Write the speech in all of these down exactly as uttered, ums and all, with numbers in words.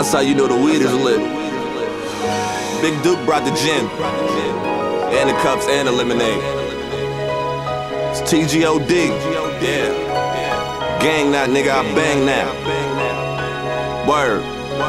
That's how you know the weed is lit. Big Duke brought the gin, and the cups and the lemonade. It's T G O D, yeah. Gang that nigga, I bang that. Word.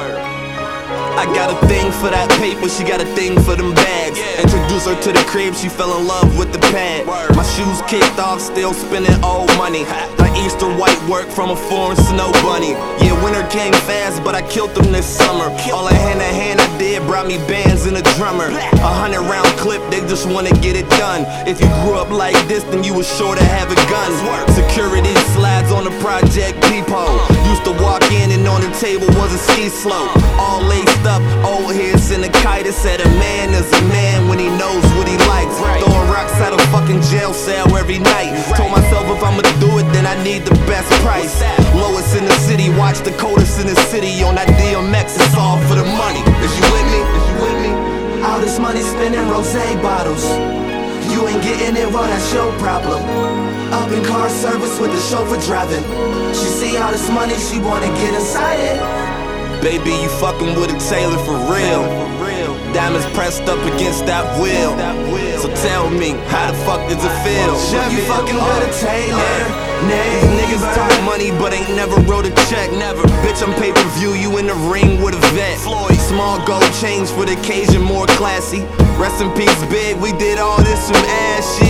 I got a thing for that paper, she got a thing for them bags. Introduce her to the crib, she fell in love with the pad. My shoes kicked off, still spending old money. My Easter white work from a foreign snow bunny. Yeah, winter came fast, but I killed them this summer. All I hand to hand I did brought me bands and a drummer. A hundred round clip, they just wanna get it done. If you grew up like this, then you was sure to have a gun. Security slides on the project peephole. Used to walk in and on the table was a ski slope. All laced up, old heads in a kite. It said a man is a man when he knows what he likes. Throwing rocks at a fucking jail cell every night. Told myself if I'ma do it, then I need the best price. Lowest in the city, watch the coldest in the city. On that D M X, it's all for the money. Is you with me? Is you with me? All this money spending rosé bottles. You ain't getting it, well that's your problem. Up in car service with the chauffeur driving. She see all this money, she wanna get inside it. Baby, you fucking with a Taylor for real. Diamonds pressed up against that wheel. So tell me, how the fuck does it feel? You fucking with a Taylor. These niggas talk money but ain't never wrote a check. Never. Bitch, I'm pay-per-view, you in the ring with a vet. Floyd, small gold chains for the occasion, more classy. Rest in peace, big, we did all this from ashy.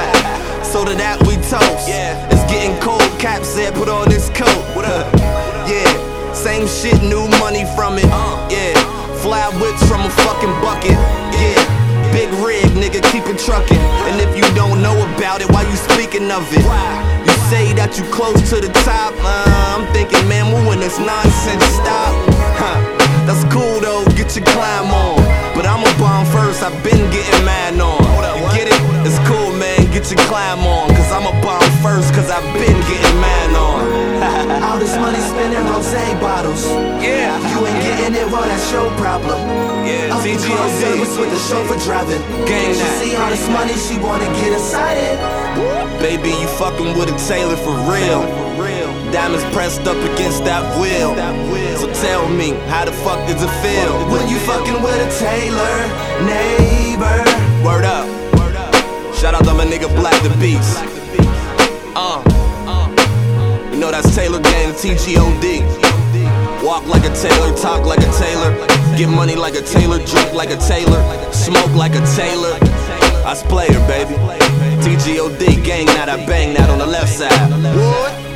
So to that we toast. It's getting cold, Cap said put on this coat. What up? Yeah. Same shit, new money from it, yeah. Fly whips from a fucking bucket, yeah. Big rig, nigga, keep it truckin'. And if you don't know about it, why you speaking of it? You say that you close to the top, uh, I'm thinking, man, when this nonsense stop? Huh. That's cool though, get your climb on. But I'ma bomb first, I've been getting mad on. You get it? It's cool, man, get your climb on. Cause I'ma bomb first, cause I've been getting mad on. All this money spending rosé bottles. Yeah. You ain't getting it, well that's your problem. Yeah, Up in T G O car D. service with the chauffeur driving. Gang She that. see all this money, she wanna get inside it. Baby, you fucking with a Taylor for real. Diamonds pressed up against that wheel. So tell me, how the fuck does it feel? When you fucking with a Taylor, neighbor. Word up. Shout out to my nigga Black the Beast. Uh, you know that's Taylor Gang, T G O D. Walk like a Taylor, talk like a Taylor. Get money like a Taylor, drink like a Taylor. Smoke like a Taylor. I was player, baby. T G O D, gang that, I bang that on the left side.